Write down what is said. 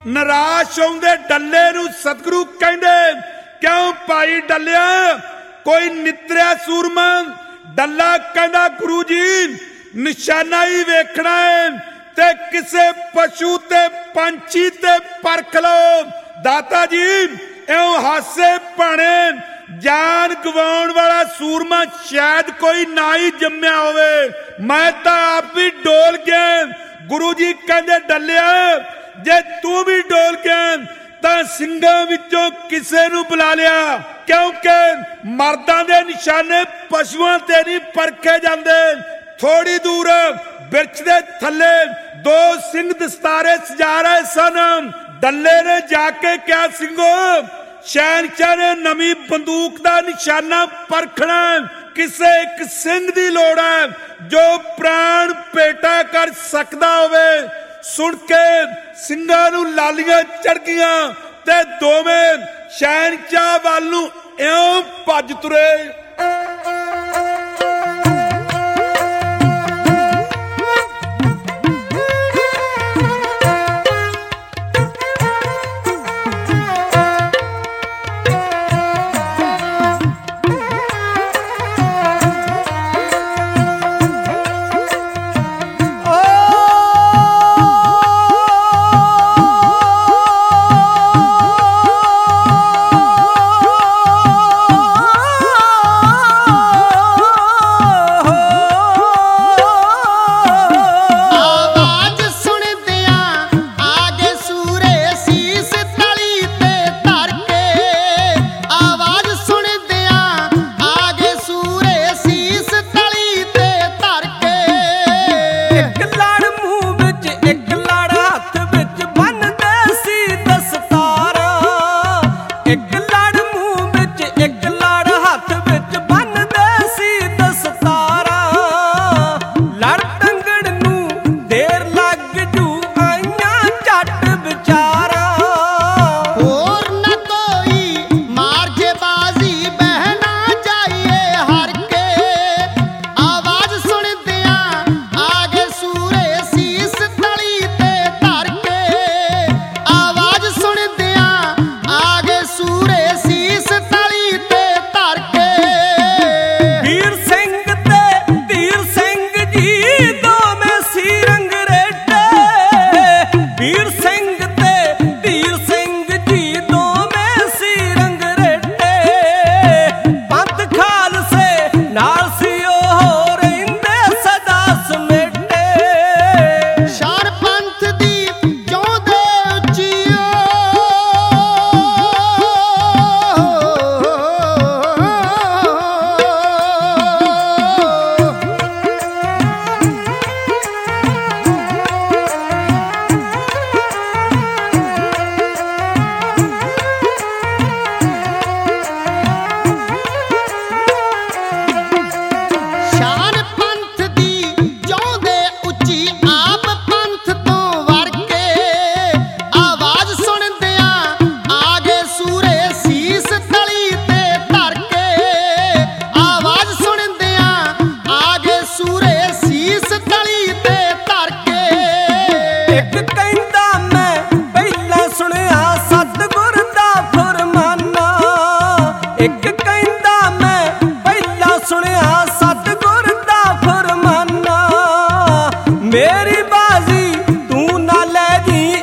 निराश आउंदे डल्ले नूं सतगुरु कहंदे, क्यों भाई डल्लिया कोई नितरिया सूरमा? डल्ला कहंदा गुरु जी निशाना ही वेखना है ते किसे पशु ते पंछी ते परख लो। दाता जी इउं हासे भाणे जान गवाउण वाला सूरमा शायद कोई ना ही जम्मिया होवे, मैं तां आप भी डोल गया। गुरु जी कहंदे डल्लिया जे तू भी डोल गया तां ਸਿੰਘਾਂ ਵਿੱਚੋਂ ਕਿਸੇ ਨੂੰ बुला लिया, क्योंकि मर्दां दे निशाने पशुआं ते नहीं परखे जांदे। थोड़ी दूर बिरछ दे थल्ले दो सिंह दस्तारे सजा रहे सन। डल्ले ने जाके क्या ਸਿੰਘੋ शहनशाह ने नवी बंदूक का निशाना परखना, किसे एक सिंह की लोड़ है जो प्राण पेटा कर सकता होवे। सुन के ਸਿੰਘਾਂ नूं लालियां चढ़ गईयां ते दोवें शहनशाह वाल नूं इउं भज तुरे। मेरी बाजी तू ना ले जी